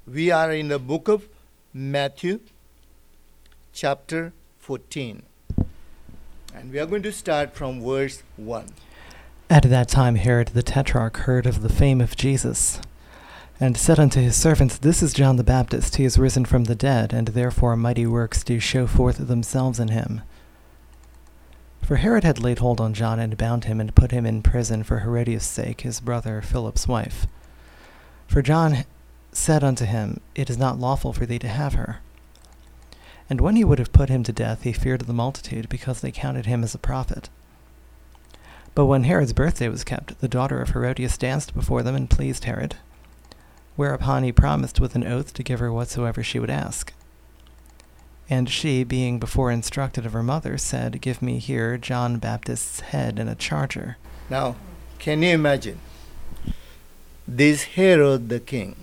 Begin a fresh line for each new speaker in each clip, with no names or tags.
We are in the book of Matthew, chapter 14. And we are going to start from verse 1.
At that time Herod the Tetrarch heard of the fame of Jesus, and said unto his servants, This is John the Baptist. He is risen from the dead, and therefore mighty works do show forth themselves in him. For Herod had laid hold on John, and bound him, and put him in prison for Herodias' sake, his brother Philip's wife. For John said unto him, It is not lawful for thee to have her. And when he would have put him to death, he feared the multitude, because they counted him as a prophet. But when Herod's birthday was kept, the daughter of Herodias danced before them, and pleased Herod. Whereupon he promised with an oath to give her whatsoever she would ask. And she, being before instructed of her mother, said, Give me here John Baptist's head in a charger.
Now, can you imagine? This Herod the king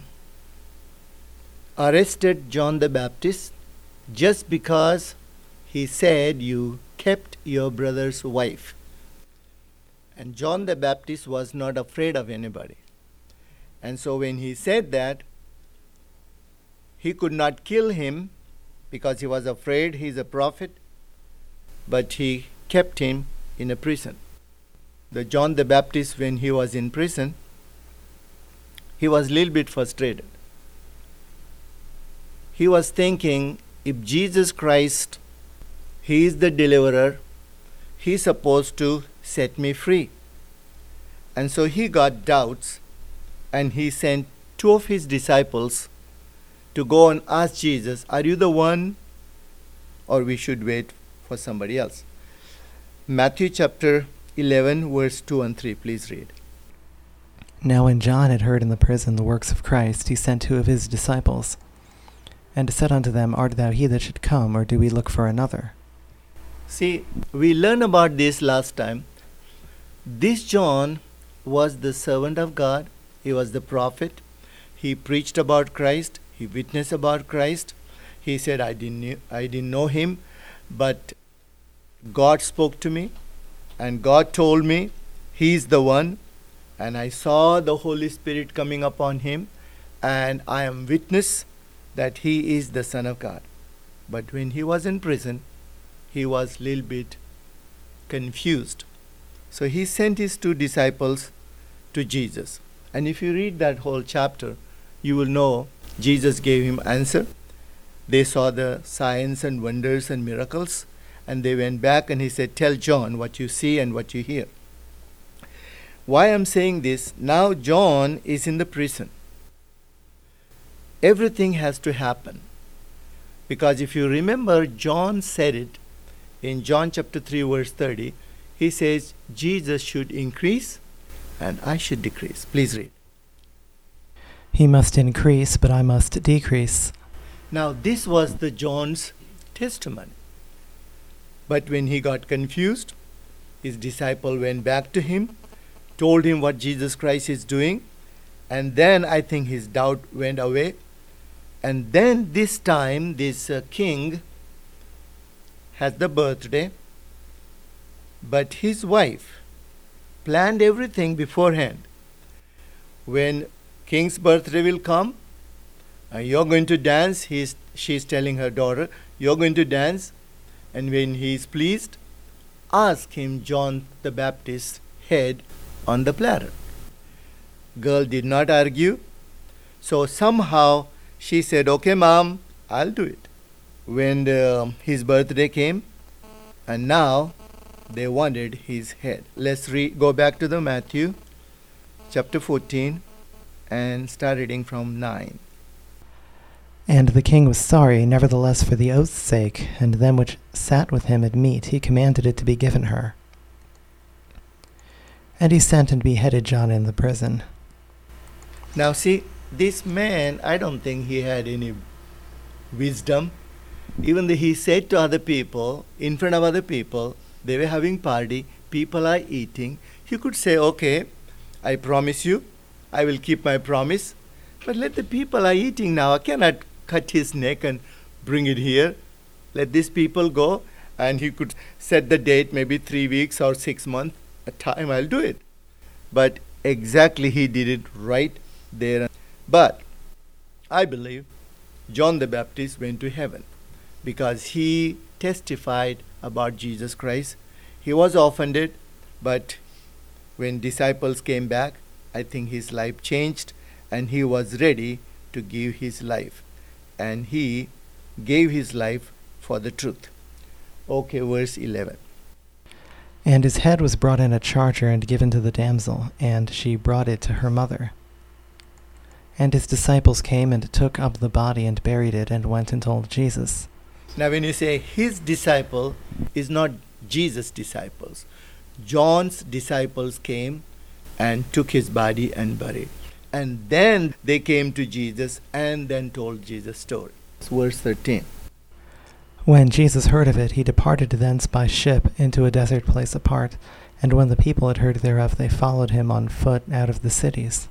arrested John the Baptist just because he said you kept your brother's wife. And John the Baptist was not afraid of anybody. And so when he said that, he could not kill him because he was afraid he's a prophet, but he kept him in a prison. The John the Baptist, when he was in prison, he was a little bit frustrated. He was thinking, if Jesus Christ, he is the deliverer, he's supposed to set me free. And so he got doubts, and he sent two of his disciples to go and ask Jesus, Are you the one, or we should wait for somebody else? Matthew chapter 11, verse 2 and 3, please read.
Now when John had heard in the prison the works of Christ, he sent two of his disciples, and said unto them, Art thou he that should come, or do we look for another?
See, we learned about this last time. This John was the servant of God. He was the prophet. He preached about Christ. He witnessed about Christ. He said, I didn't know him, but God spoke to me, and God told me he's the one, and I saw the Holy Spirit coming upon him, and I am witness that he is the Son of God. But when he was in prison, he was a little bit confused. So he sent his two disciples to Jesus. And if you read that whole chapter, you will know Jesus gave him answer. They saw the signs and wonders and miracles, and they went back, and he said, Tell John what you see and what you hear. Why I'm saying this, now John is in the prison. Everything has to happen. Because if you remember, John said it in John chapter 3 verse 30. He says, Jesus should increase and I should decrease. Please read.
He must increase, but I must decrease.
Now this was the John's testimony. But when he got confused, his disciple went back to him, told him what Jesus Christ is doing, and then I think his doubt went away. And then this time, this king has the birthday, but his wife planned everything beforehand. When king's birthday will come, you're going to dance. She's telling her daughter, you're going to dance, and when he is pleased, ask him John the Baptist's head on the platter. Girl did not argue, so somehow she said, Okay, mom, I'll do it. When his birthday came, and now they wanted his head. Let's go back to the Matthew chapter 14 and start reading from 9.
And the king was sorry, nevertheless for the oath's sake, and them which sat with him at meat, he commanded it to be given her. And he sent and beheaded John in the prison.
Now see, this man, I don't think he had any wisdom. Even though he said to other people, in front of other people, they were having party, people are eating. He could say, okay, I promise you, I will keep my promise. But let the people are eating now. I cannot cut his neck and bring it here. Let these people go. And he could set the date, maybe 3 weeks or 6 months. A time I'll do it. But exactly he did it right there. But I believe John the Baptist went to heaven because he testified about Jesus Christ. He was offended, but when disciples came back, I think his life changed and he was ready to give his life. And he gave his life for the truth. Okay, verse 11.
And his head was brought in a charger and given to the damsel, and she brought it to her mother. And his disciples came and took up the body and buried it and went and told Jesus.
Now when you say his disciple, is not Jesus' disciples. John's disciples came and took his body and buried. And then they came to Jesus and then told Jesus' story. Verse 13.
When Jesus heard of it, he departed thence by ship into a desert place apart. And when the people had heard thereof, they followed him on foot out of the cities.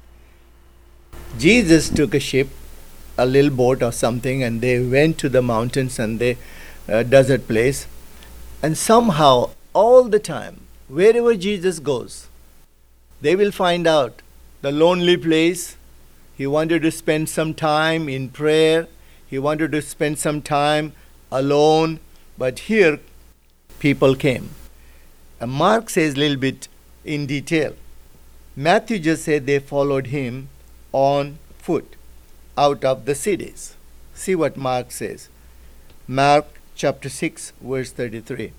Jesus took a ship, a little boat or something, and they went to the mountains and the desert place. And somehow, all the time, wherever Jesus goes, they will find out the lonely place. He wanted to spend some time in prayer. He wanted to spend some time alone. But here, people came. And Mark says a little bit in detail. Matthew just said they followed him on foot out of the cities. See what Mark says. Mark chapter 6, verse 33.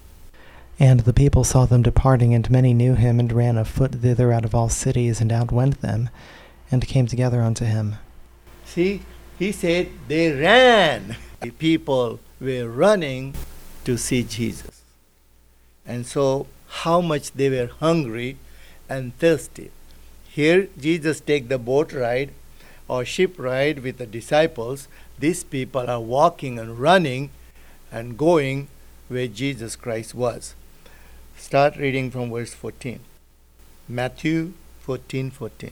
And the people saw them departing, and many knew him, and ran afoot thither out of all cities, and outwent them, and came together unto him.
See, he said they ran. The people were running to see Jesus. And so, how much they were hungry and thirsty. Here, Jesus take the boat ride or ship ride with the disciples. These people are walking and running and going where Jesus Christ was. Start reading from verse 14. Matthew 14:14.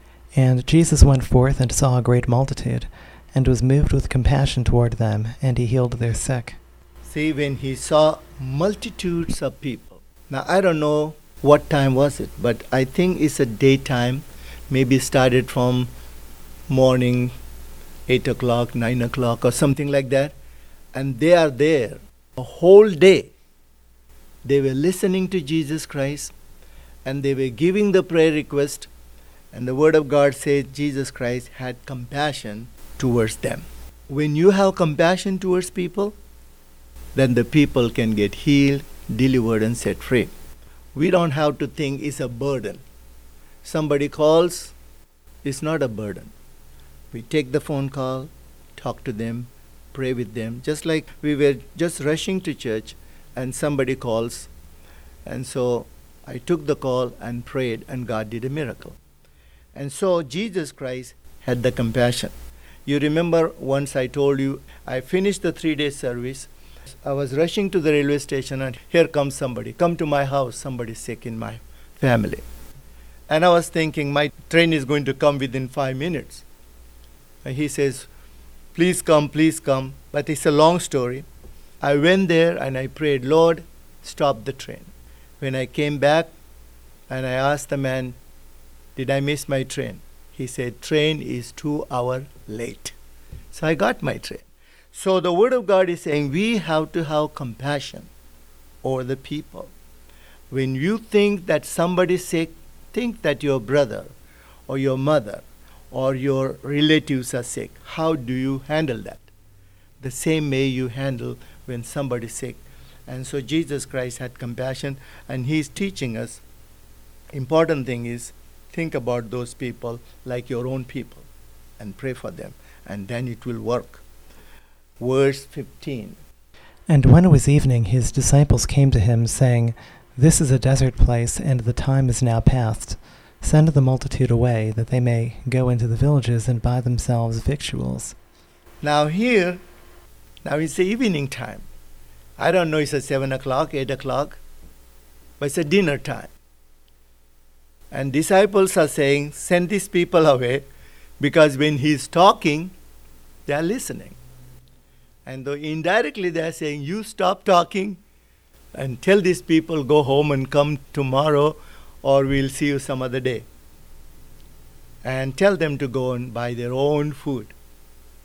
And Jesus went forth and saw a great multitude, and was moved with compassion toward them, and he healed their sick.
See, when he saw multitudes of people. Now, I don't know what time was it, but I think it's a daytime, maybe started from morning, 8 o'clock, 9 o'clock, or something like that. And they are there a whole day. They were listening to Jesus Christ, and they were giving the prayer request, and the Word of God says Jesus Christ had compassion towards them. When you have compassion towards people, then the people can get healed, delivered, and set free. We don't have to think it's a burden. Somebody calls, it's not a burden. We take the phone call, talk to them, pray with them, just like we were just rushing to church and somebody calls. And so I took the call and prayed, and God did a miracle. And so Jesus Christ had the compassion. You remember once I told you, I finished the 3-day service. I was rushing to the railway station, and here comes somebody. Come to my house, somebody sick in my family. And I was thinking, my train is going to come within 5 minutes. And he says, please come, please come. But it's a long story. I went there and I prayed, Lord, stop the train. When I came back and I asked the man, did I miss my train? He said, train is 2 hours late. So I got my train. So the Word of God is saying we have to have compassion over the people. When you think that somebody is sick, think that your brother or your mother or your relatives are sick. How do you handle that? The same way you handle when somebody is sick. And so Jesus Christ had compassion, and he is teaching us. Important thing is, think about those people like your own people and pray for them, and then it will work. Verse 15.
And when it was evening, his disciples came to him, saying, This is a desert place, and the time is now past. Send the multitude away, that they may go into the villages and buy themselves victuals.
Now it's the evening time. I don't know, it's a 7 o'clock, 8 o'clock, but it's a dinner time. And disciples are saying, send these people away, because when he's talking, they are listening. And though indirectly they are saying, you stop talking and tell these people go home and come tomorrow, or we'll see you some other day. And tell them to go and buy their own food.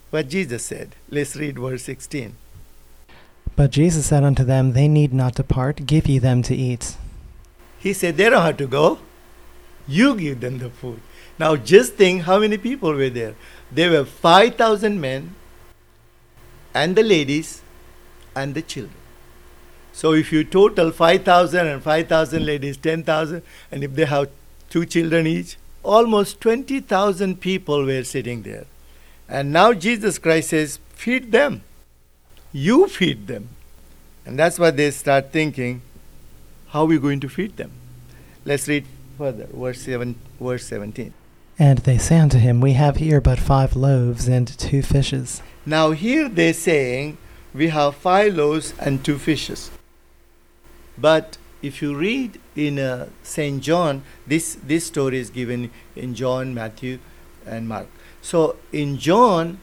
what Jesus said. Let's read verse 16.
But Jesus said unto them, They need not depart, give ye them to eat.
He said, they don't have to go. You give them the food. Now just think how many people were there. There were 5,000 men and the ladies and the children. So if you total 5,000 and 5,000 ladies, 10,000, and if they have 2 children each, almost 20,000 people were sitting there. And now Jesus Christ says, feed them. You feed them. And that's why they start thinking, how are we going to feed them? Let's read further, verse 17.
And they say unto him, We have here but 5 loaves and 2 fishes.
Now here they're saying, we have 5 loaves and 2 fishes. But if you read in St. John, this story is given in John, Matthew, and Mark. So in John,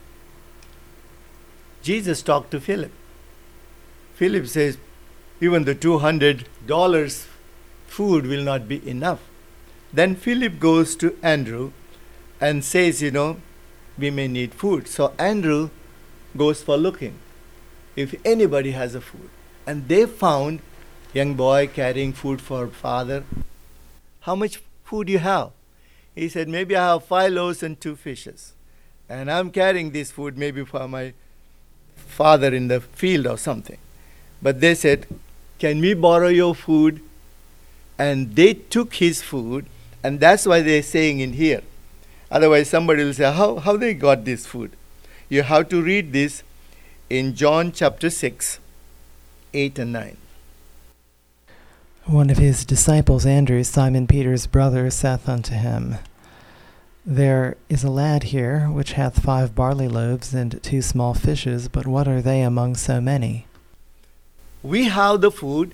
Jesus talked to Philip. Philip says, even the $200 food will not be enough. Then Philip goes to Andrew and says, we may need food. So Andrew goes for looking if anybody has a food. And they found young boy carrying food for father. How much food you have? He said, maybe I have 5 loaves and 2 fishes. And I'm carrying this food maybe for my father in the field or something. But they said, can we borrow your food? And they took his food, and that's why they're saying in here. Otherwise somebody will say, how they got this food? You have to read this in John chapter 6, 8 and 9.
One of his disciples, Andrew, Simon Peter's brother, saith unto him, There is a lad here, which hath 5 barley loaves and 2 small fishes, but what are they among so many?
We have the food,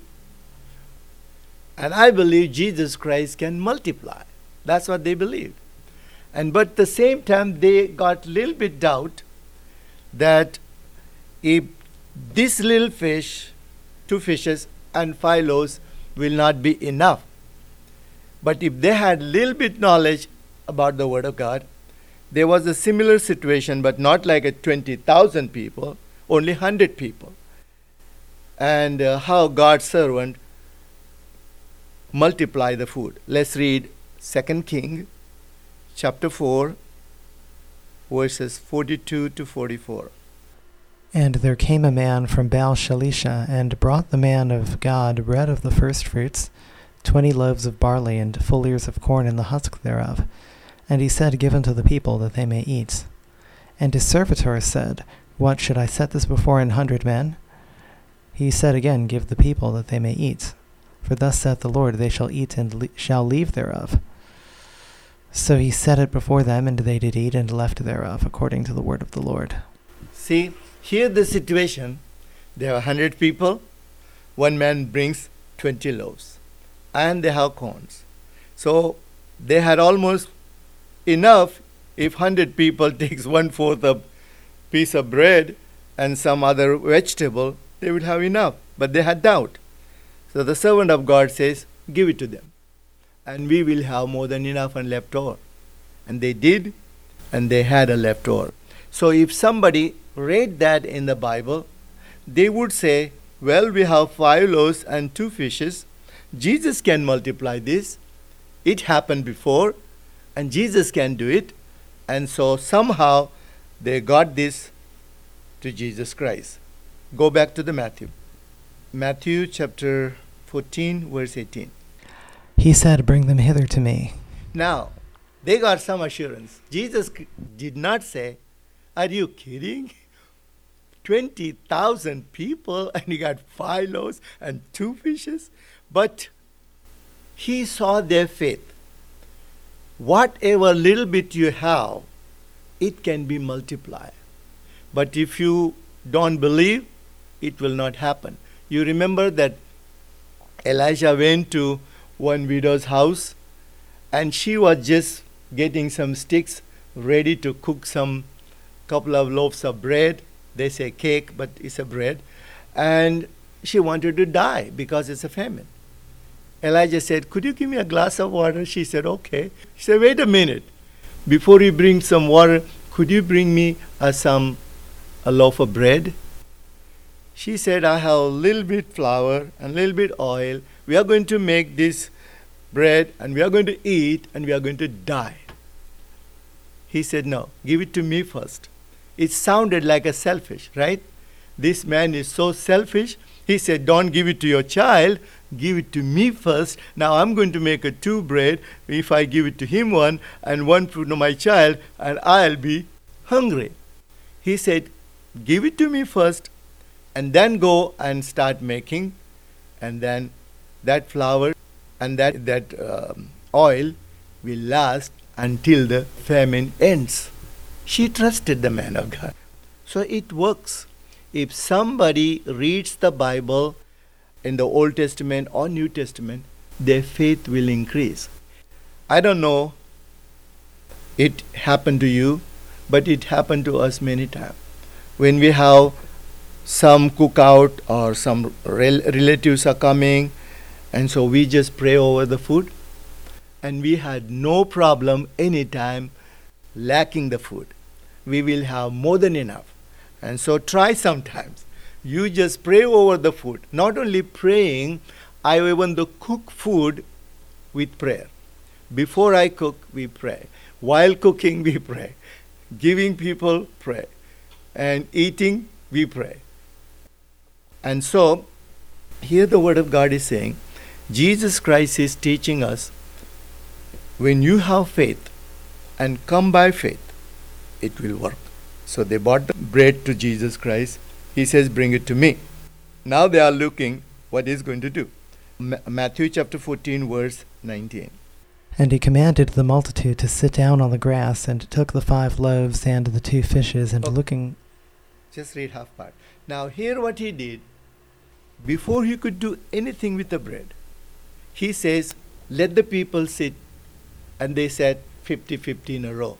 and I believe Jesus Christ can multiply. That's what they believed. But at the same time, they got a little bit doubt that if this little fish, 2 fishes and 5 loaves, will not be enough. But if they had little bit knowledge about the Word of God, there was a similar situation, but not like a 20,000 people, only 100 people. And how God's servant multiply the food. Let's read 2 Kings chapter 4, verses 42 to 44.
And there came a man from Baal Shalisha, and brought the man of God bread of the firstfruits, 20 loaves of barley, and full ears of corn in the husk thereof. And he said, Give unto the people, that they may eat. And his servitor said, What, should I set this before 100 men? He said again, Give the people, that they may eat. For thus saith the Lord, They shall eat and shall leave thereof. So he set it before them, and they did eat and left thereof, according to the word of the Lord.
See, here the situation, there are 100 people, one man brings 20 loaves, and they have corns. So they had almost enough if 100 people takes 1/4 of piece of bread and some other vegetable, they would have enough. But they had doubt. So the servant of God says, give it to them, and we will have more than enough and left over. And they did, and they had a leftover. So if somebody read that in the Bible, they would say, well, we have 5 loaves and 2 fishes. Jesus can multiply this. It happened before, and Jesus can do it. And so somehow they got this to Jesus Christ. Go back to the Matthew. Matthew chapter 14, verse 18.
He said, Bring them hither to me.
Now, they got some assurance. Jesus did not say, are you kidding? 20,000 people and you got 5 loaves and 2 fishes? But he saw their faith. Whatever little bit you have, it can be multiplied. But if you don't believe, it will not happen. You remember that Elijah went to one widow's house, and she was just getting some sticks ready to cook some couple of loaves of bread. They say cake, but it's a bread. And she wanted to die because it's a famine. Elijah said, could you give me a glass of water? She said, okay. He said, wait a minute. Before you bring some water, could you bring me a loaf of bread? She said, I have a little bit flour and a little bit oil. We are going to make this bread and we are going to eat and we are going to die. He said, no, give it to me first. It sounded like a selfish, right? This man is so selfish. He said, don't give it to your child, give it to me first. Now I'm going to make a 2 bread. If I give it to him one and one to my child, and I'll be hungry. He said, give it to me first, and then go and start making. And then that flour and that oil will last until the famine ends. She trusted the man of God. So it works. If somebody reads the Bible in the Old Testament or New Testament, their faith will increase. I don't know it happened to you, but it happened to us many times. When we have some cookout or some relatives are coming, and so we just pray over the food, and we had no problem anytime lacking the food. We will have more than enough. And so try sometimes. You just pray over the food. Not only praying, I even cook food with prayer. Before I cook, we pray. While cooking, we pray. Giving people, pray. And eating, we pray. And so, here the Word of God is saying, Jesus Christ is teaching us, when you have faith and come by faith, it will work. So they brought the bread to Jesus Christ. He says, bring it to me. Now they are looking what he's going to do. Matthew chapter 14, verse 19.
And he commanded the multitude to sit down on the grass, and took the 5 loaves and the 2 fishes, and looking...
Just read half part. Now here what he did, before he could do anything with the bread, he says, let the people sit. And they sat 50-50 in a row.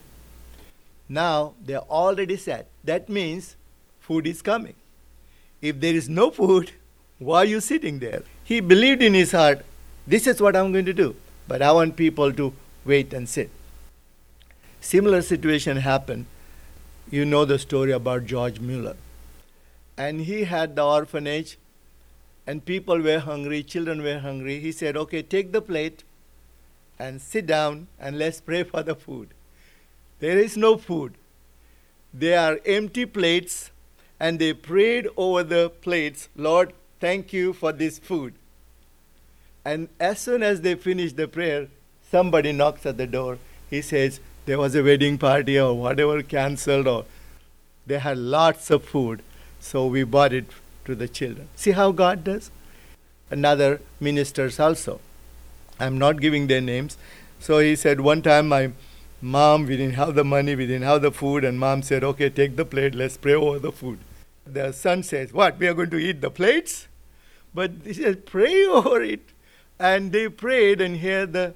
Now they are already sat. That means food is coming. If there is no food, why are you sitting there? He believed in his heart, this is what I'm going to do. But I want people to wait and sit. Similar situation happened. You know the story about George Mueller. And he had the orphanage, and people were hungry, children were hungry. He said, okay, take the plate and sit down and let's pray for the food. There is no food. They are empty plates, and they prayed over the plates, Lord, thank you for this food. And as soon as they finished the prayer, somebody knocks at the door. He says, there was a wedding party or whatever canceled, or they had lots of food, so we brought it to the children. See how God does? Another ministers also. I'm not giving their names. So he said, one time my mom, we didn't have the money, we didn't have the food, and mom said, okay, take the plate, let's pray over the food. The son says, what, we are going to eat the plates? But he said, pray over it. And they prayed, and here the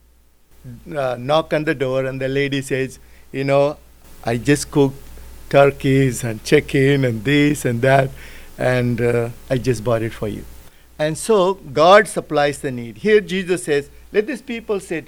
knock on the door, and the lady says, you know, I just cooked turkeys and chicken and this and that, and I just bought it for you. And so God supplies the need. Here Jesus says, let these people sit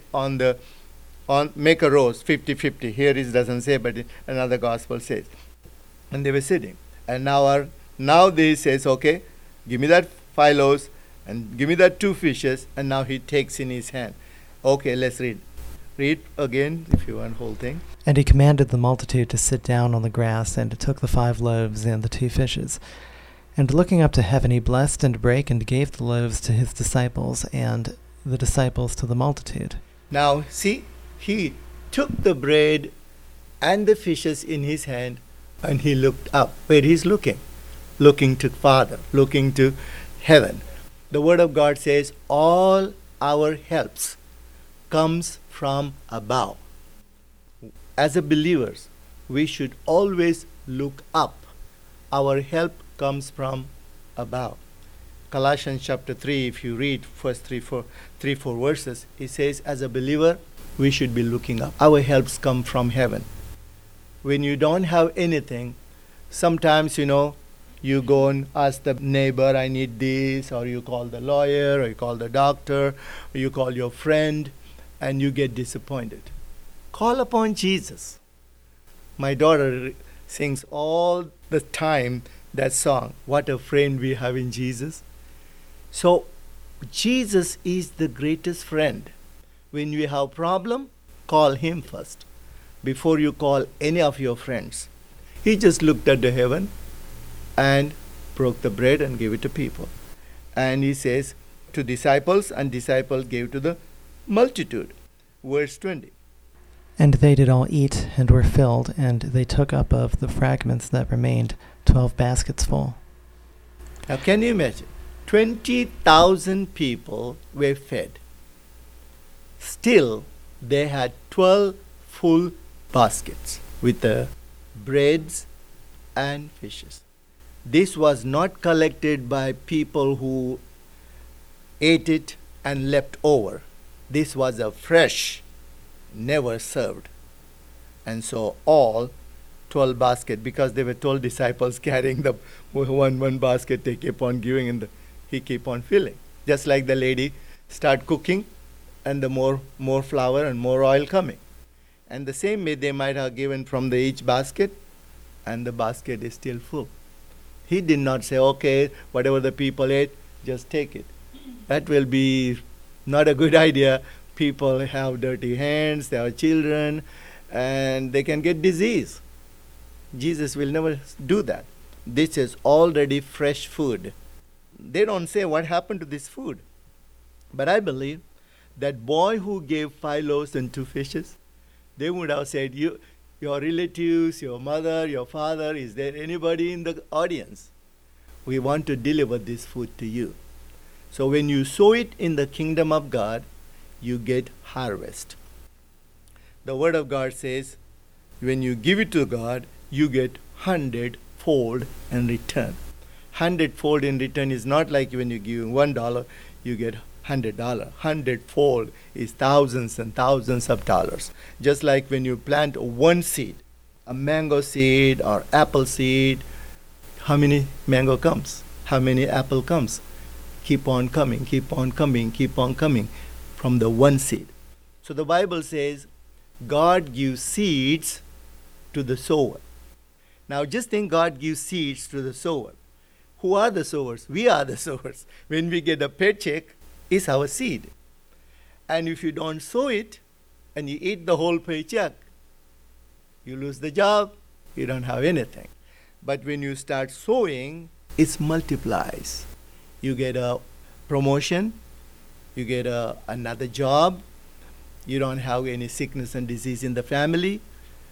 make a rows, 50-50. Here it doesn't say, but another gospel says. And they were sitting. And now they says, okay, give me that 5 loaves and give me that 2 fishes. And now he takes in his hand. Okay, let's read. Read again if you want the whole thing.
And he commanded the multitude to sit down on the grass, and took the 5 loaves and the 2 fishes. And looking up to heaven, he blessed and brake and gave the loaves to his disciples, and the disciples to the multitude.
Now, see, he took the bread and the fishes in his hand, and he looked up. Where he's looking? Looking to Father, looking to heaven. The Word of God says, all our helps comes from above. As a believers, we should always look up. Our help comes from above. Colossians chapter 3, if you read first 3-4 verses, it says, as a believer, we should be looking up. Our helps come from heaven. When you don't have anything, sometimes, you go and ask the neighbor, I need this, or you call the lawyer, or you call the doctor, or you call your friend, and you get disappointed. Call upon Jesus. My daughter sings all the time that song, What a Friend We Have in Jesus. So, Jesus is the greatest friend. When you have problem, call him first before you call any of your friends. He just looked at the heaven and broke the bread and gave it to people. And he says to disciples, and disciples gave to the multitude. Verse 20.
And they did all eat, and were filled, and they took up of the fragments that remained 12 baskets full.
Now can you imagine? 20,000 people were fed. Still, they had 12 full baskets with the breads and fishes. This was not collected by people who ate it and left over. This was a fresh, never served. And so all 12 baskets, because there were 12 disciples carrying the one basket, they kept on giving and he kept on filling. Just like the lady start cooking and the more flour and more oil coming. And the same way they might have given from each basket and the basket is still full. He did not say, okay, whatever the people ate, just take it. That will be not a good idea. People have dirty hands, they have children, and they can get disease. Jesus will never do that. This is already fresh food. They don't say what happened to this food. But I believe that boy who gave 5 loaves and 2 fishes, they would have said, your relatives, your mother, your father, is there anybody in the audience? We want to deliver this food to you. So when you sow it in the kingdom of God, you get harvest. The word of God says, when you give it to God, you get 100-fold in return. 100-fold in return is not like when you give $1, you get $100. 100-fold is thousands and thousands of dollars. Just like when you plant one seed, a mango seed or apple seed, how many mango comes? How many apple comes? Keep on coming, keep on coming, keep on coming from the one seed. So the Bible says God gives seeds to the sower. Now just think, God gives seeds to the sower. Who are the sowers? We are the sowers. When we get a paycheck, it's our seed. And if you don't sow it and you eat the whole paycheck, you lose the job, you don't have anything. But when you start sowing, it multiplies. You get a promotion, you get another job, you don't have any sickness and disease in the family.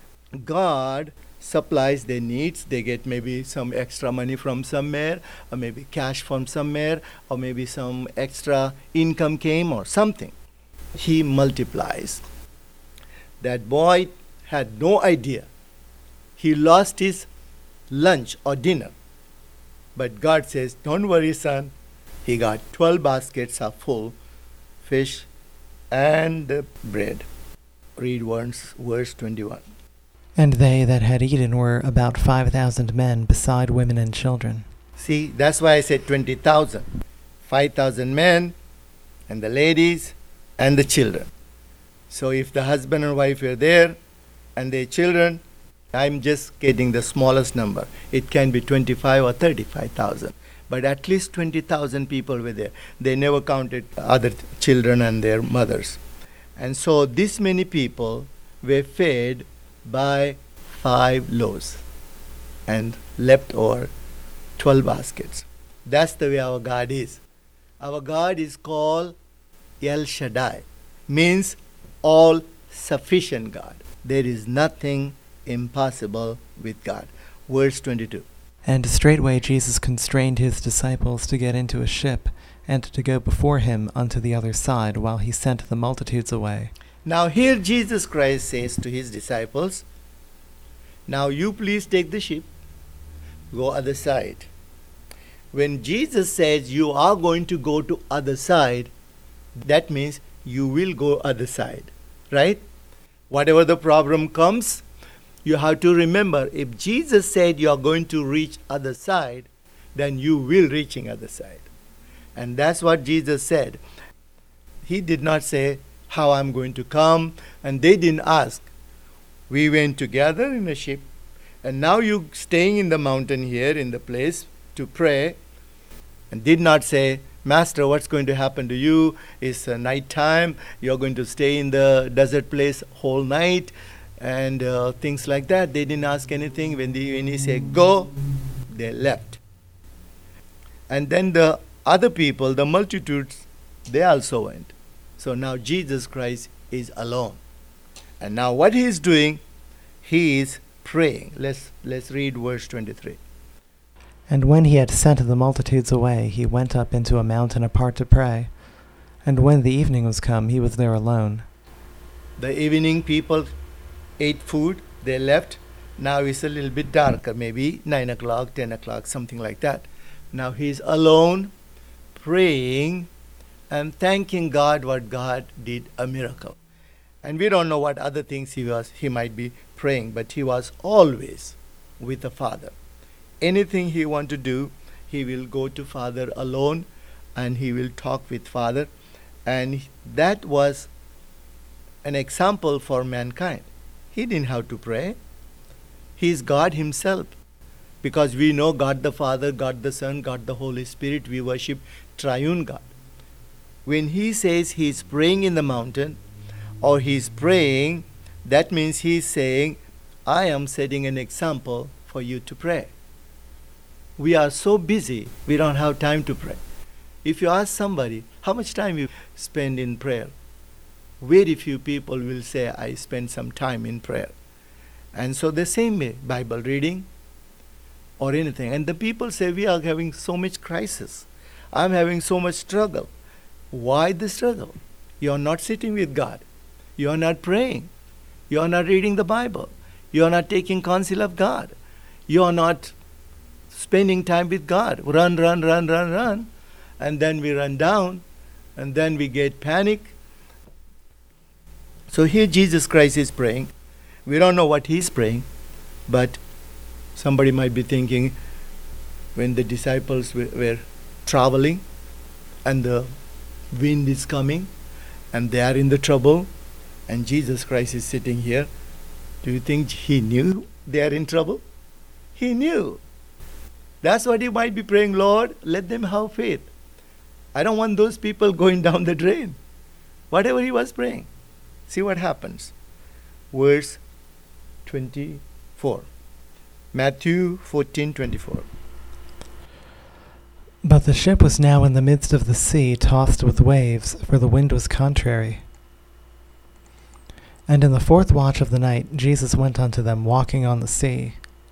God supplies their needs. They get maybe some extra money from somewhere, or maybe cash from somewhere, or maybe some extra income came or something. He multiplies. That boy had no idea. He lost his lunch or dinner. But God says, don't worry, son. He got 12 baskets of full fish and bread. Read verse 21.
And they that had eaten were about 5,000 men, beside women and children.
See, that's why I said 20,000. 5,000 men, and the ladies, and the children. So if the husband and wife were there, and their children, I'm just getting the smallest number. It can be 25 or 35,000. But at least 20,000 people were there. They never counted other children and their mothers. And so this many people were fed by 5 loaves and left over 12 baskets. That's the way our God is. Our God is called El Shaddai, means all sufficient God. There is nothing impossible with God. Verse 22.
And straightway Jesus constrained his disciples to get into a ship, and to go before him unto the other side, while he sent the multitudes away.
Now here Jesus Christ says to his disciples, now you please take the ship, go other side. When Jesus says you are going to go to other side, that means you will go other side, right? Whatever the problem comes, you have to remember, if Jesus said you are going to reach other side, then you will reaching other side. And that's what Jesus said. He did not say how I'm going to come, and they didn't ask We went together in a ship, and now you staying in the mountain here in the place to pray, and did not say, Master, what's going to happen to you? It's night time. You're going to stay in the desert place whole night, and things like that. They didn't ask anything. When he said, go, they left. And then the other people, the multitudes, they also went. So now Jesus Christ is alone. And now what he is doing, he is praying. Let's read verse 23.
And when he had sent the multitudes away, he went up into a mountain apart to pray. And when the evening was come, he was there alone.
The evening people ate food, they left. Now it's a little bit darker, maybe 9 o'clock, 10 o'clock, something like that. Now he's alone, praying and thanking God what God did a miracle. And we don't know what other things he might be praying, but he was always with the Father. Anything he want to do, he will go to Father alone, and he will talk with Father. And that was an example for mankind. He didn't have to pray. He is God himself. Because we know God the Father, God the Son, God the Holy Spirit, we worship triune God. When he says he is praying in the mountain, or he is praying, that means he is saying, I am setting an example for you to pray. We are so busy, we don't have time to pray. If you ask somebody, how much time you spend in prayer? Very few people will say, I spend some time in prayer. And so the same way, Bible reading or anything. And the people say, we are having so much crisis. I'm having so much struggle. Why the struggle? You are not sitting with God. You are not praying. You are not reading the Bible. You are not taking counsel of God. You are not spending time with God. Run. And then we run down. And then we get panic. So here Jesus Christ is praying. We don't know what he's praying. But somebody might be thinking, when the disciples were traveling and the wind is coming and they are in the trouble and Jesus Christ is sitting here, do you think he knew they are in trouble? He knew. That's what he might be praying, Lord, let them have faith. I don't want those people going down the drain. Whatever he was praying. See what happens. Verse 24. Matthew 14:24.
But the ship was now in the midst of the sea, tossed with waves, for the wind was contrary. And in the fourth watch of the night Jesus went unto them, walking on the sea.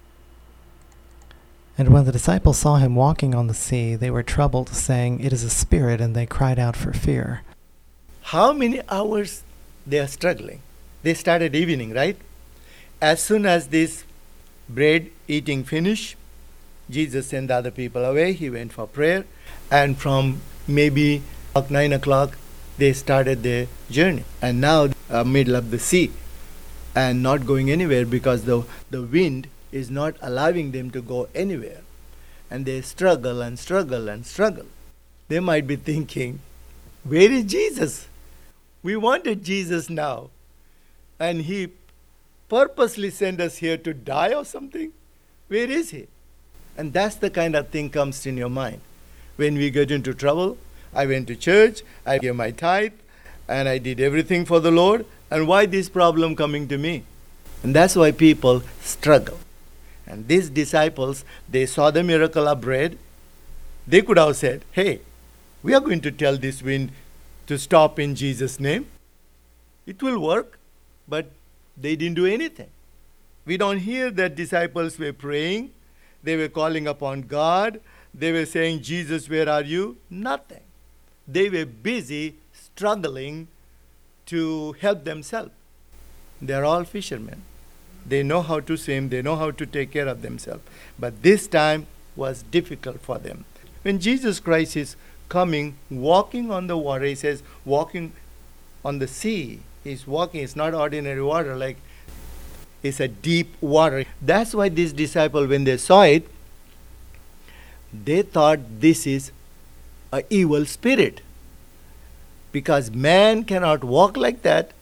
And when the disciples saw him walking on the sea, they were troubled, saying, It is a spirit, and they cried out for fear.
How many hours they are struggling? They started evening, right? As soon as this bread eating finished, Jesus sent the other people away. He went for prayer. And from maybe 9 o'clock, they started their journey. And now, middle of the sea, and not going anywhere because the wind is not allowing them to go anywhere. And they struggle. They might be thinking, where is Jesus? We wanted Jesus now. And he purposely sent us here to die or something. Where is he? And that's the kind of thing comes in your mind. When we get into trouble, I went to church, I gave my tithe, and I did everything for the Lord. And why this problem coming to me? And that's why people struggle. And these disciples, they saw the miracle of bread. They could have said, hey, we are going to tell this wind to stop in Jesus' name. It will work. But they didn't do anything. We don't hear that disciples were praying. They were calling upon God. They were saying, Jesus, where are you? Nothing. They were busy struggling to help themselves. They're all fishermen. They know how to swim. They know how to take care of themselves. But this time was difficult for them. When Jesus Christ is coming, walking on the water, he says, walking on the sea. He's walking. It's not ordinary water, like it's a deep water. That's why these disciples, when they saw it, they thought this is an evil spirit. Because man cannot walk like that.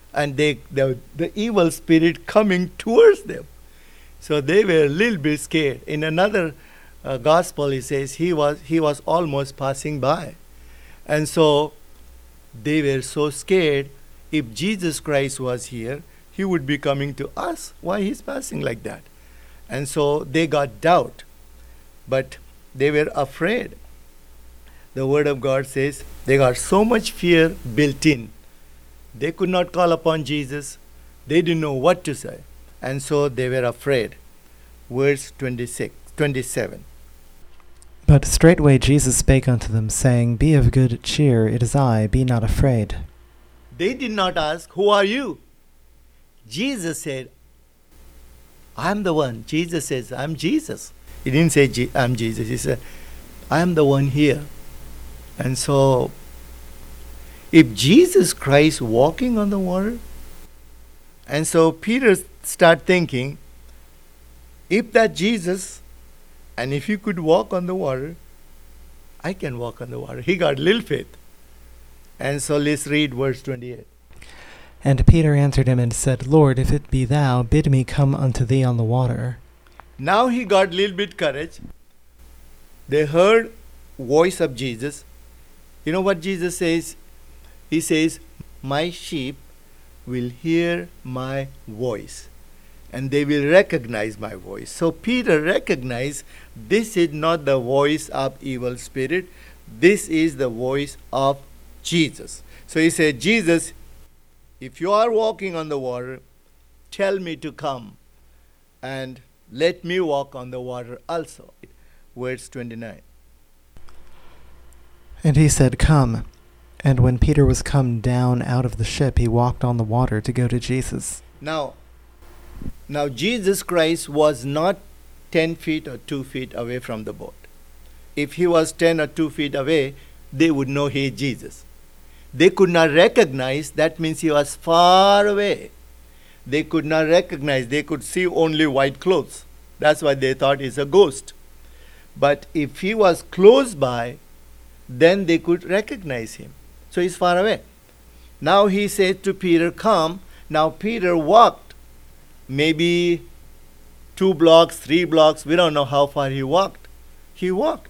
and the evil spirit coming towards them. So they were a little bit scared. In another gospel, he says he was almost passing by. And so they were so scared. If Jesus Christ was here, he would be coming to us. Why he's passing like that? And so they got doubt. But they were afraid. The word of God says they got so much fear built in. They could not call upon Jesus. They didn't know what to say. And so they were afraid. Verse 27.
But straightway Jesus spake unto them, saying, Be of good cheer, it is I, be not afraid.
They did not ask, Who are you? Jesus said, I am the one. Jesus says, I am Jesus. He didn't say, I am Jesus. He said, I am the one here. And so, if Jesus Christ walking on the water, and so Peter start thinking, if that Jesus, and if he could walk on the water, I can walk on the water. He got little faith. And so let's read verse 28.
And Peter answered him and said, Lord, if it be thou, bid me come unto thee on the water.
Now he got little bit courage. They heard voice of Jesus. You know what Jesus says? He says, my sheep will hear my voice, and they will recognize my voice. So Peter recognized this is not the voice of evil spirit. This is the voice of Jesus. So he said, Jesus, if you are walking on the water, tell me to come and let me walk on the water also. Verse 29.
And he said, Come. And when Peter was come down out of the ship, he walked on the water to go to Jesus.
Now Jesus Christ was not 10 feet or 2 feet away from the boat. If he was 10 or 2 feet away, they would know he is Jesus. They could not recognize, that means he was far away. They could not recognize, they could see only white clothes. That's why they thought he's a ghost. But if he was close by, then they could recognize him. So he's far away. Now he said to Peter, come. Now Peter walked maybe 2 blocks, 3 blocks. We don't know how far he walked. He walked.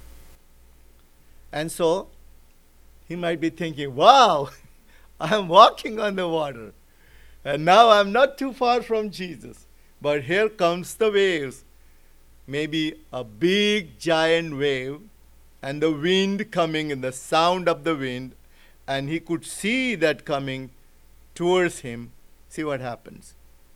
And so he might be thinking, wow, I'm walking on the water. And now I'm not too far from Jesus. But here comes the waves. Maybe a big giant wave, and the wind coming, and the sound of the wind, and he could see that coming towards him. See what happens.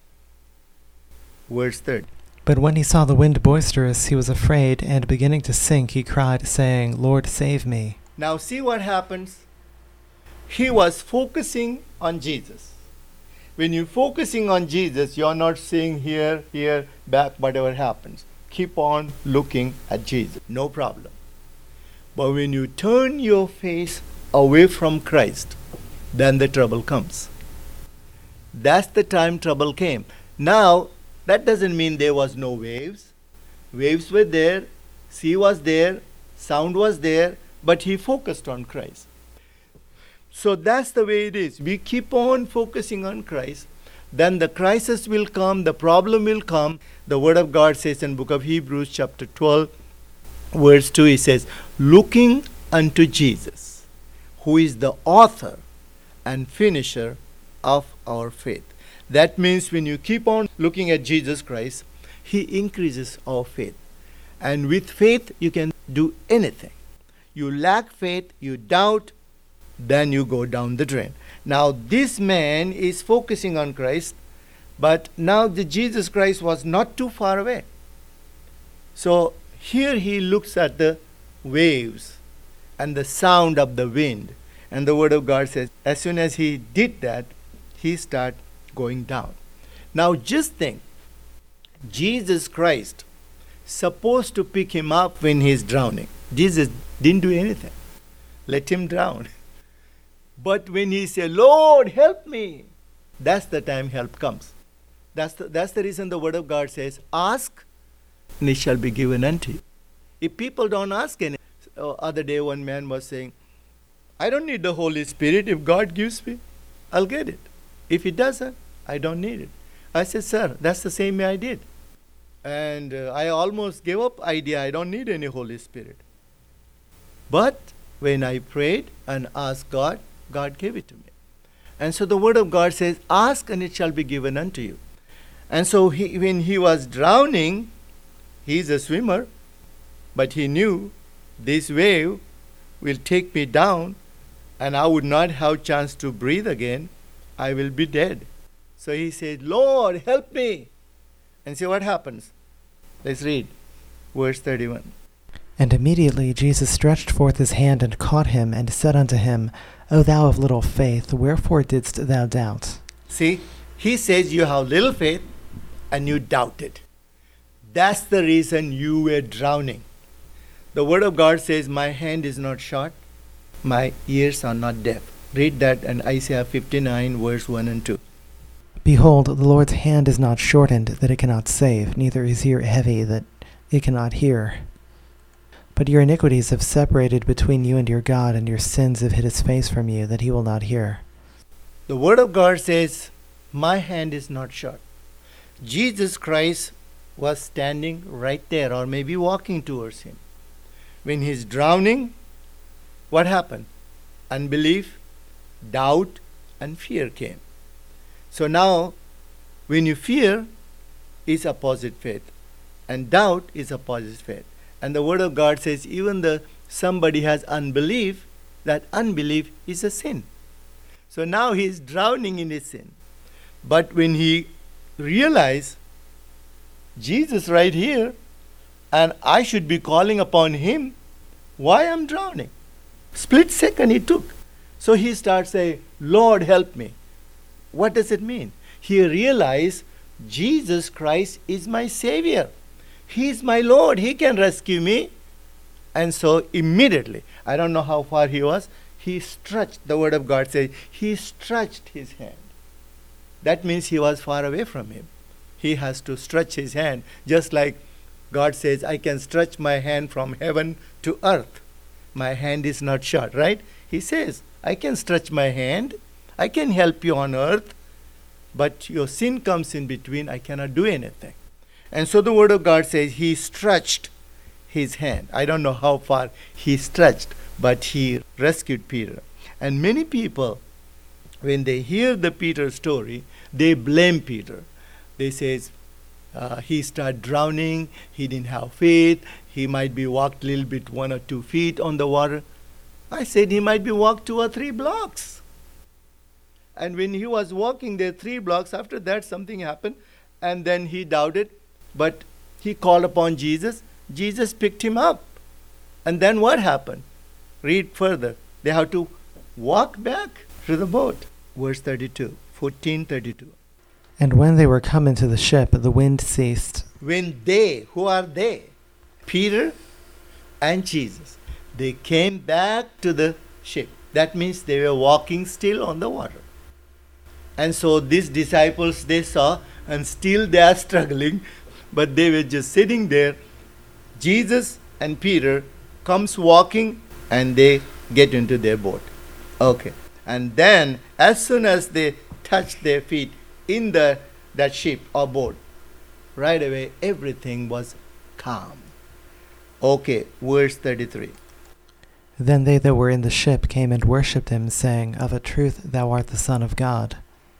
Verse 30.
But when he saw the wind boisterous, he was afraid, and beginning to sink, he cried, saying, Lord, save me.
Now see what happens. He was focusing on Jesus. When you're focusing on Jesus, you're not seeing here, back, whatever happens. Keep on looking at Jesus. No problem. But when you turn your face away from Christ, then the trouble comes. That's the time trouble came. Now, that doesn't mean there was no waves. Waves were there, sea was there, sound was there, but he focused on Christ. So that's the way it is. We keep on focusing on Christ. Then the crisis will come, the problem will come. The Word of God says in book of Hebrews chapter 12, verse 2, it says, looking unto Jesus, who is the author and finisher of our faith. That means when you keep on looking at Jesus Christ, he increases our faith. And with faith, you can do anything. You lack faith, you doubt, then you go down the drain. Now this man is focusing on Christ, but now the Jesus Christ was not too far away. So here he looks at the waves and the sound of the wind. And the Word of God says, as soon as he did that, he started going down. Now just think, Jesus Christ supposed to pick him up when he's drowning. Jesus didn't do anything. Let him drown. But when he said, Lord, help me, that's the time help comes. That's the reason the Word of God says, ask, and it shall be given unto you. If people don't ask anything, other day one man was saying, I don't need the Holy Spirit. If God gives me, I'll get it. If it doesn't, I don't need it. I said, sir, that's the same way I did. And I almost gave up idea I don't need any Holy Spirit. But when I prayed and asked God, God gave it to me. And so the Word of God says, ask and it shall be given unto you. And so when he was drowning, he's a swimmer, but he knew this wave will take me down and I would not have chance to breathe again. I will be dead. So he said, Lord, help me. And see what happens. Let's read verse 31.
And immediately Jesus stretched forth his hand and caught him, and said unto him, O thou of little faith, wherefore didst thou doubt?
See, he says you have little faith and you doubted. That's the reason you were drowning. The Word of God says, my hand is not short, my ears are not deaf. Read that in Isaiah 59 verse 1 and 2.
Behold, the Lord's hand is not shortened, that it cannot save, neither his ear heavy, that it cannot hear. But your iniquities have separated between you and your God, and your sins have hid his face from you, that he will not hear.
The Word of God says, my hand is not short. Jesus Christ was standing right there, or maybe walking towards him. When he's drowning, what happened? Unbelief, doubt, and fear came. So now, when you fear, is opposite faith, and doubt is opposite faith. And the Word of God says, even though somebody has unbelief, that unbelief is a sin. So now he is drowning in his sin. But when he realized, Jesus right here, and I should be calling upon him, why I'm drowning? Split second he took. So he starts saying, Lord, help me. What does it mean? He realized Jesus Christ is my Savior. He is my Lord. He can rescue me. And so immediately, I don't know how far he was, he stretched, the Word of God says, he stretched his hand. That means he was far away from him. He has to stretch his hand, just like God says, I can stretch my hand from heaven to earth. My hand is not short, right? He says, I can stretch my hand. I can help you on earth. But your sin comes in between. I cannot do anything. And so the Word of God says he stretched his hand. I don't know how far he stretched, but he rescued Peter. And many people, when they hear the Peter story, they blame Peter. They say he started drowning, he didn't have faith, he might be walked a little bit 1 or 2 feet on the water. I said he might be walked 2 or 3 blocks. And when he was walking there 3 blocks, after that something happened, and then he doubted. But he called upon Jesus. Jesus picked him up. And then what happened? Read further. They have to walk back to the boat. Verse 32, 14:32.
And when they were come into the ship, the wind ceased.
When they, who are they? Peter and Jesus. They came back to the ship. That means they were walking still on the water. And so these disciples, they saw, and still they are struggling, but they were just sitting there. Jesus and Peter comes walking, and they get into their boat. Okay. And then, as soon as they touched their feet in that ship or boat, right away everything was calm. Okay, verse 33.
Then they that were in the ship came and worshipped him, saying, Of a truth thou art the Son of God.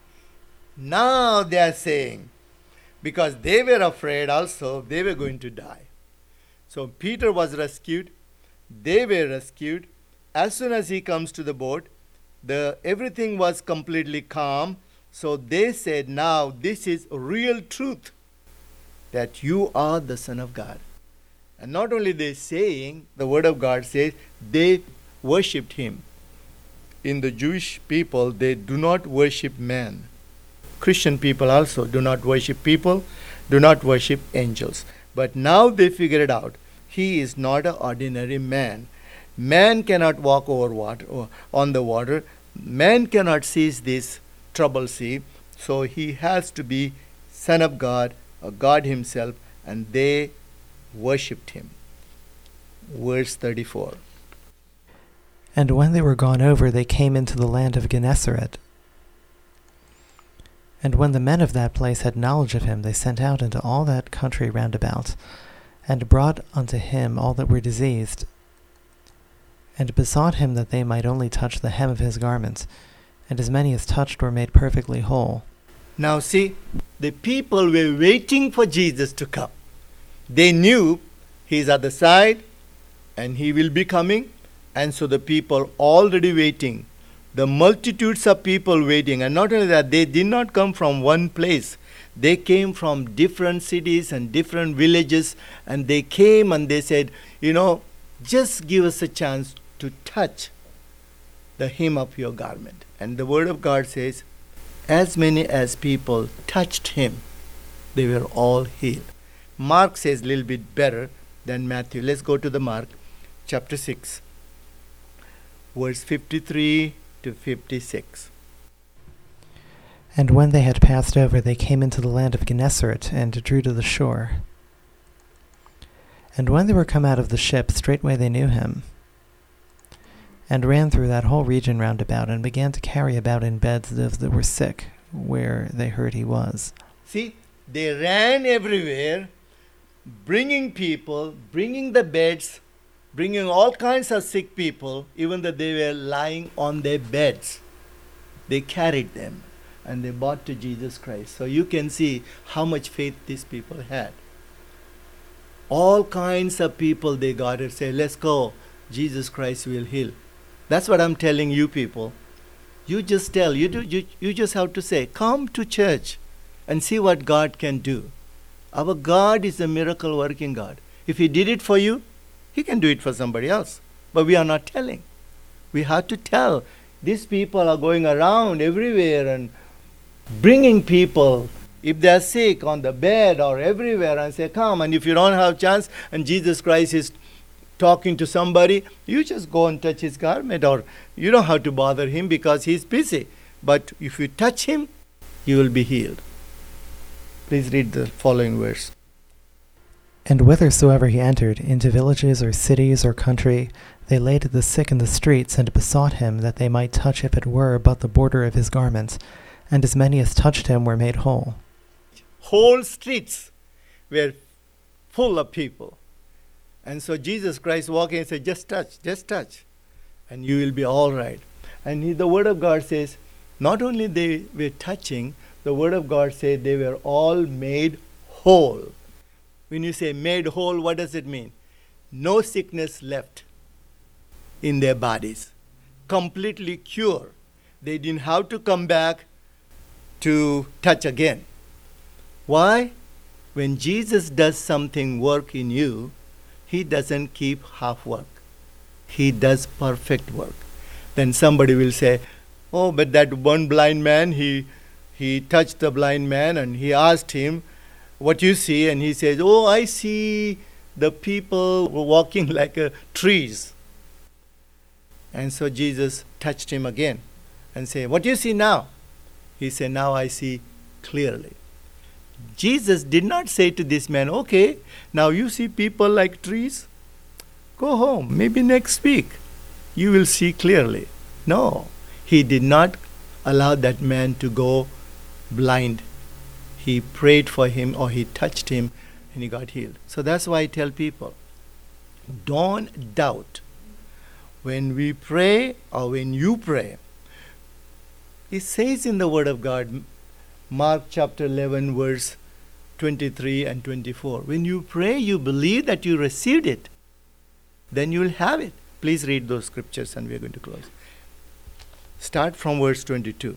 Now they are saying, because they were afraid also, they were going to die. So Peter was rescued, they were rescued. As soon as he comes to the boat, everything was completely calm. So they said, now this is real truth, that you are the Son of God. And not only they saying, the Word of God says, they worshipped him. In the Jewish people, they do not worship man. Christian people also do not worship people, do not worship angels. But now they figured out, he is not an ordinary man. Man cannot walk over water or on the water. Man cannot seize this troubled sea. So he has to be Son of God, or God himself, and they worshipped him. Verse 34.
And when they were gone over, they came into the land of Gennesaret. And when the men of that place had knowledge of him, they sent out into all that country round about, and brought unto him all that were diseased, and besought him that they might only touch the hem of his garment. And as many as touched were made perfectly whole.
Now see, the people were waiting for Jesus to come. They knew he's at the side and he will be coming, and so the people already waiting. The multitudes of people waiting, and not only that, they did not come from one place. They came from different cities and different villages, and they came and they said, just give us a chance to touch the hem of your garment. And the word of God says, as many as people touched him, they were all healed. Mark says a little bit better than Matthew. Let's go to the Mark chapter 6, verse 53 to 56.
And when they had passed over, they came into the land of Gennesaret, and drew to the shore. And when they were come out of the ship, straightway they knew him, and ran through that whole region round about, and began to carry about in beds those that were sick, where they heard he was.
See, they ran everywhere, bringing people, bringing the beds, bringing all kinds of sick people, even though they were lying on their beds. They carried them, and they brought to Jesus Christ. So you can see how much faith these people had. All kinds of people they got to say, let's go, Jesus Christ will heal. That's what I'm telling you people. You just tell, you just have to say, come to church and see what God can do. Our God is a miracle working God. If he did it for you, he can do it for somebody else. But we are not telling. We have to tell. These people are going around everywhere and bringing people, if they are sick, on the bed or everywhere, and say, come. And if you don't have a chance and Jesus Christ is talking to somebody, you just go and touch his garment, or you don't have to bother him because he's busy. But if you touch him, you will be healed. Please read the following verse.
And whithersoever he entered, into villages or cities or country, they laid the sick in the streets, and besought him that they might touch, if it were but the border of his garment. And as many as touched him were made whole.
Whole streets were full of people. And so Jesus Christ walking and said, just touch, and you will be all right. And the word of God says, not only they were touching, the word of God said they were all made whole. When you say made whole, what does it mean? No sickness left in their bodies. Completely cured. They didn't have to come back to touch again. Why? When Jesus does something work in you, he doesn't keep half work. He does perfect work. Then somebody will say, oh, but that one blind man, he touched the blind man and he asked him, what you see? And he says, oh, I see the people walking like trees. And so Jesus touched him again and said, what do you see now? He said, now I see clearly. Jesus did not say to this man, okay, now you see people like trees, go home, maybe next week you will see clearly. No, he did not allow that man to go blind. He prayed for him, or he touched him, and he got healed. So that's why I tell people, don't doubt. When we pray, or when you pray, it says in the Word of God, Mark chapter 11, verse 23 and 24. When you pray, you believe that you received it, then you will have it. Please read those scriptures and we are going to close. Start from verse 22.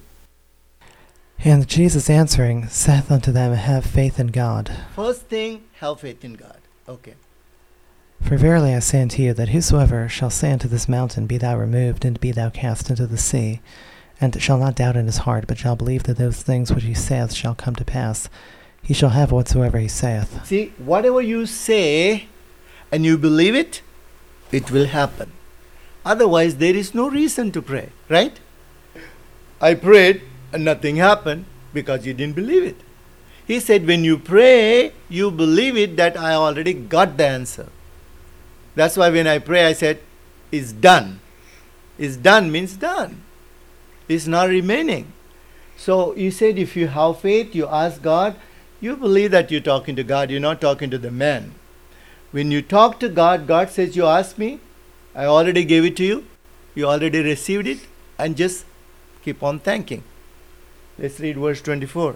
And Jesus answering saith unto them, have faith in God.
First thing, have faith in God. Okay.
For verily I say unto you, that whosoever shall say unto this mountain, be thou removed, and be thou cast into the sea, and shall not doubt in his heart, but shall believe that those things which he saith shall come to pass, he shall have whatsoever he saith.
See, whatever you say and you believe it, it will happen. Otherwise, there is no reason to pray, right? I prayed and nothing happened because you didn't believe it. He said, when you pray, you believe it that I already got the answer. That's why when I pray, I said, it's done. It's done means done. It's not remaining. So you said if you have faith, you ask God, you believe that you're talking to God, you're not talking to the man. When you talk to God, God says, you ask me, I already gave it to you, you already received it, and just keep on thanking. Let's read verse 24.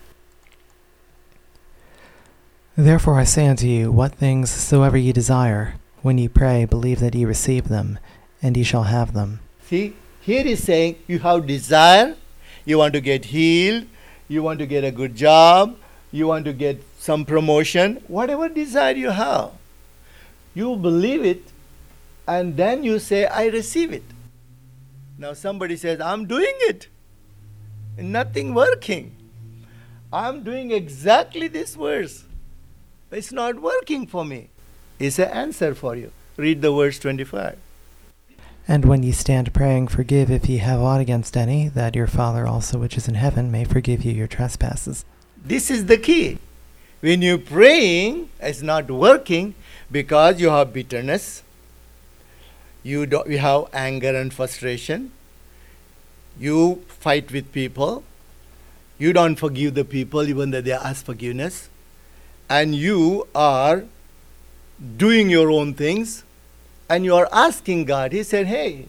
Therefore I say unto you, what things soever ye desire, when ye pray, believe that ye receive them, and ye shall have them.
See, here he's saying you have desire, you want to get healed, you want to get a good job, you want to get some promotion, whatever desire you have. You believe it, and then you say, I receive it. Now somebody says, I'm doing it. Nothing working. I'm doing exactly this verse. It's not working for me. It's an answer for you. Read the verse 25.
And when ye stand praying, forgive if ye have aught against any, that your Father also which is in heaven may forgive you your trespasses.
This is the key. When you're praying, it's not working because you have bitterness, you have anger and frustration, you fight with people, you don't forgive the people even though they ask forgiveness, and you are doing your own things, and you are asking God. He said, hey,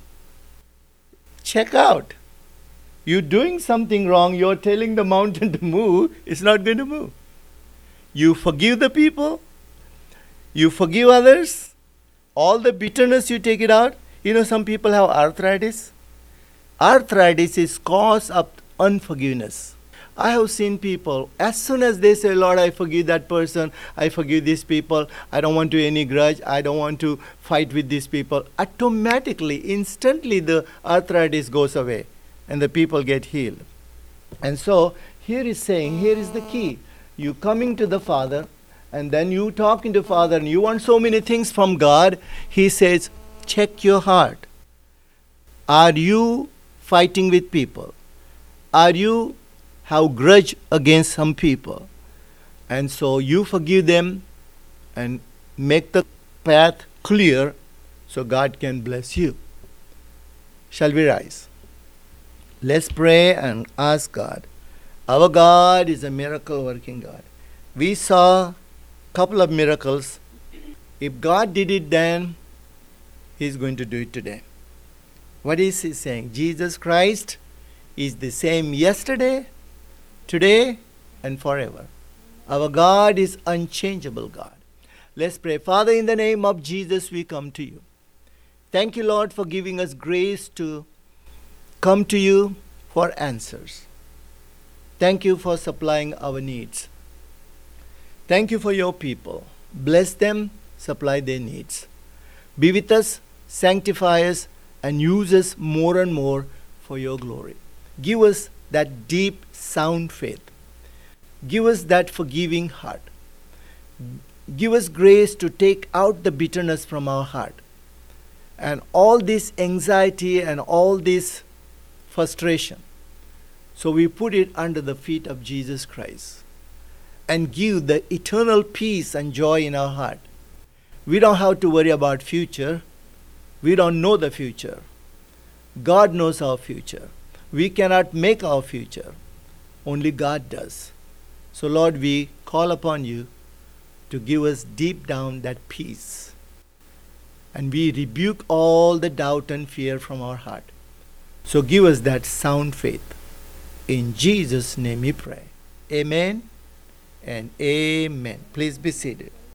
check out. You're doing something wrong. You're telling the mountain to move. It's not going to move. You forgive the people. You forgive others. All the bitterness, you take it out. You know, some people have arthritis. Arthritis is cause of unforgiveness. I have seen people, as soon as they say, Lord, I forgive that person, I forgive these people, I don't want to any grudge, I don't want to fight with these people, automatically, instantly the arthritis goes away and the people get healed. And so, here is saying, here is the key. You coming to the Father, and then you talking to Father, and you want so many things from God. He says, check your heart. Are you fighting with people? Are you have grudge against some people? And so you forgive them and make the path clear so God can bless you. Shall we rise? Let's pray and ask God. Our God is a miracle working God. We saw a couple of miracles. If God did it then, He's going to do it today. What is He saying? Jesus Christ is the same yesterday, today, and forever. Our God is unchangeable God. Let's pray. Father, in the name of Jesus, we come to you. Thank you, Lord, for giving us grace to come to you for answers. Thank you for supplying our needs. Thank you for your people. Bless them, supply their needs. Be with us, sanctify us, and use us more and more for your glory. Give us that deep, sound faith. Give us that forgiving heart. Give us grace to take out the bitterness from our heart. And all this anxiety and all this frustration. So we put it under the feet of Jesus Christ and give the eternal peace and joy in our heart. We don't have to worry about future. We don't know the future. God knows our future. We cannot make our future. Only God does. So Lord, we call upon you to give us deep down that peace. And we rebuke all the doubt and fear from our heart. So give us that sound faith. In Jesus' name we pray. Amen and amen. Please be seated.